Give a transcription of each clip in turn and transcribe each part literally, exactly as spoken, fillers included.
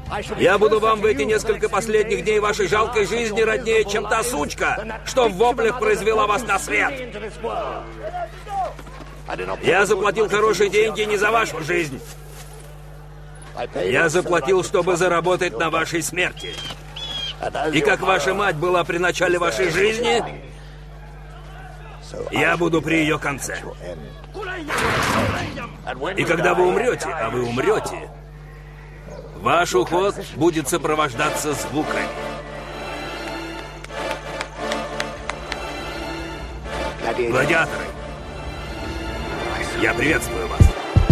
Я буду вам в эти несколько последних дней вашей жалкой жизни роднее, чем та сучка, что в воплях произвела вас на свет. Я заплатил хорошие деньги не за вашу жизнь. Я заплатил, чтобы заработать на вашей смерти. И как ваша мать была при начале вашей жизни, я буду при ее конце. И когда вы умрете, а вы умрете, ваш уход будет сопровождаться звуками. Гладиаторы, я приветствую вас.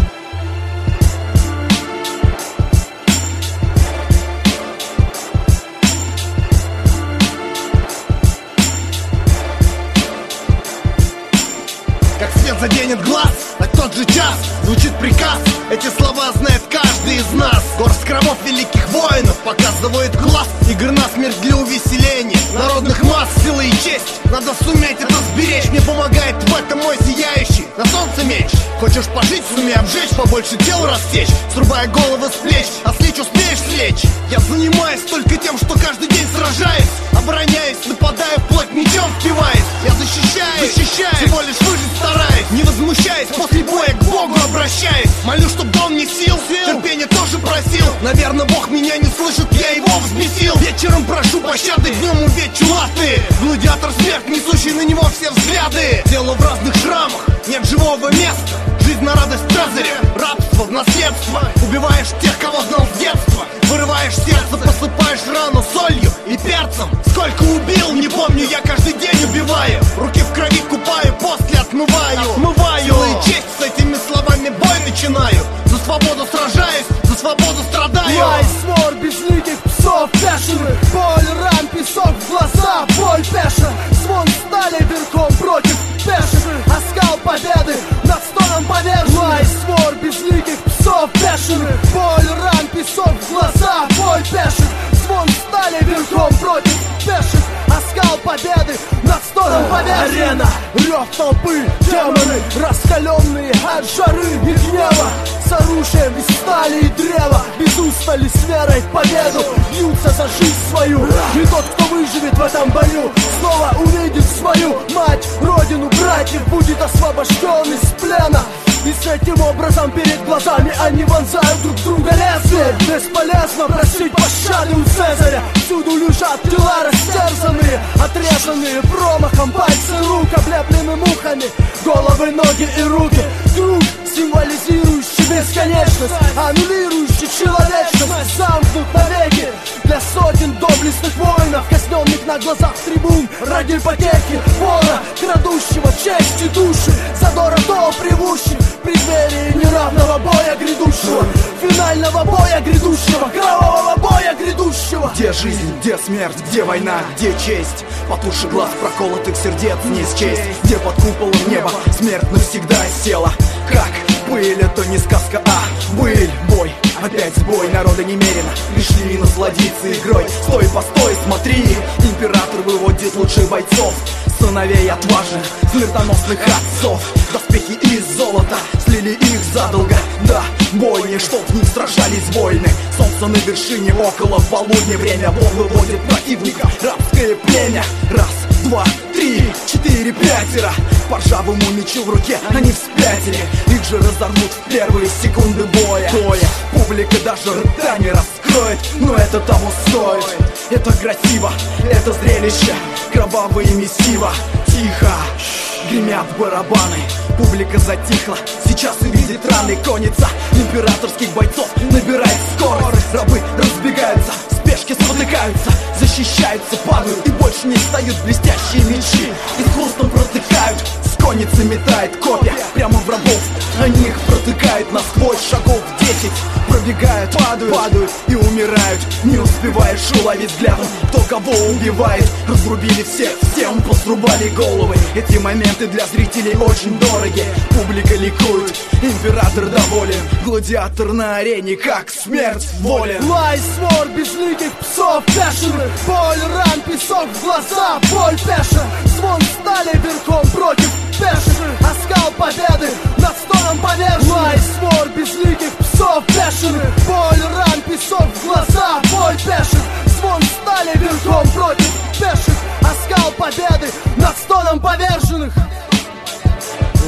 Как свет заденет глаз, а тот же час звучит приказ. Эти слова знает каждый из нас. Горсть кровов великих воинов показывает глаз. Игр на смерть для увеселения народных масс, силы и честь. Надо суметь это сберечь. Мне помогает в этом мой сияющий на солнце меч. Хочешь пожить, сумей обжечь, побольше тел растечь, срубая головы с плеч, а слечь успеешь слечь. Я занимаюсь только тем, что каждый день сражаюсь, обороняюсь, нападаю, вплоть мечом впиваясь. Я защищаюсь, защищаюсь, всего лишь выжить стараюсь. Не возмущаясь, после боя к Богу обращаюсь. Молю, чтоб дал мне сил, терпение тоже просил. Наверное, Бог меня не слышит, я его взбесил. Вечером прошу пощады, днем увечу латы. Гладиатор смерть, несущий на него все взгляды. Тело в разных шрамах, нет живого места. Жизнь на радость Цезаря, рабство в наследство. Убиваешь тех, кого знал с детства. Вырываешь сердце, посыпаешь рану солью и перцем. Сколько убил, не помню, я каждый день убиваю. Руки в крови купаю, после отмываю. Отмываю. Сила и честь, с этими словами бой начинаю. За свободу сражаюсь, за свободу страдаю. Лай, свор, безликих псов бешеных. Боль, ран, песок в глаза, боль пеша. Звон стали верхом против пеших. Оскал победы над стоном поверженных. Лай, свор, безликих псов бешеных. Боль, ран, песок в глаза, боль пеших. Звон стали верхом против пеших. Оскал победы над стоном поверженных. Арена, рев толпы, демоны, раскаленные от жары и гнева. С оружием из стали и древа, без устали с верой в победу бьются за жизнь свою. И тот, кто выживет в этом бою, снова увидит свою мать, родину, братьев, будет освобожден из плена. И с этим образом перед глазами они вонзают друг друга лезвие. Бесполезно просить пощады у Цезаря. Всюду лежат тела растерзанные, отрезанные промахом, пальцы рук, облеплены мухами, головы, ноги и руки. Круг, символизирующий бесконечность, аннулирующий человечность, замкнут навеки для сотен доблестных воинов, казненных на глазах трибун ради потехи вора, крадущего честь и души, задора до привущих в преддверии неравного боя грядущего, финального боя грядущего, кровавого боя грядущего. Где жизнь, где смерть, где война, где честь? Потуши глаз проколотых сердец не счесть. Где под куполом неба смерть навсегда села? Как пыль, это не сказка, а быль, бой. Опять сбой, народа немерено, пришли насладиться игрой. Стой, постой, смотри, император выводит лучших бойцов, сыновей отважных, смертоносных отцов. Доспехи из золота, слили их задолго. Да, бойни, чтоб в них сражались воины. Солнце на вершине, около полудня. Время вон выводит противника, рабское племя. Раз, два, три, четыре, пятеро. По ржавому мечу в руке они вспятили. Их же разорвут в первые секунды боя. Боя. Публика даже рта не раскроет, но это того стоит. Это красиво, это зрелище, кровавые месиво. Тихо, гремят барабаны, публика затихла. Сейчас увидит раны конница императорских бойцов, набирает скорость. Рабы разбегаются, в спешке спотыкаются, защищаются, падают и больше не встают блестящие мечи. И с хрустом протыкают, с конницы метает копья прямо в рабов. Они их протыкают насквозь, шагов десять. Пробегают, падают, падают и умирают. Не успеваешь уловить взглядом, кто кого убивает. Разрубили всех, всем посрубали головы. Эти моменты для зрителей очень дороги. Публика ликует, император доволен. Гладиатор на арене, как смерть волен. Лай, свор, безликих псов бешеных. Боль, ран, песок в глаза, боль пеша. Звон стали верхом против пеших. Оскал победы над стоном поверженных. Лай, свор, безликих псов бешеных. Боль, ран, песок в глаза,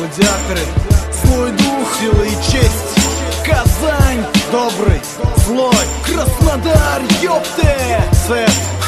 Гладиаторы, злой дух, сила и честь. Казань, добрый, злой, Краснодар, ёпте. Цепь,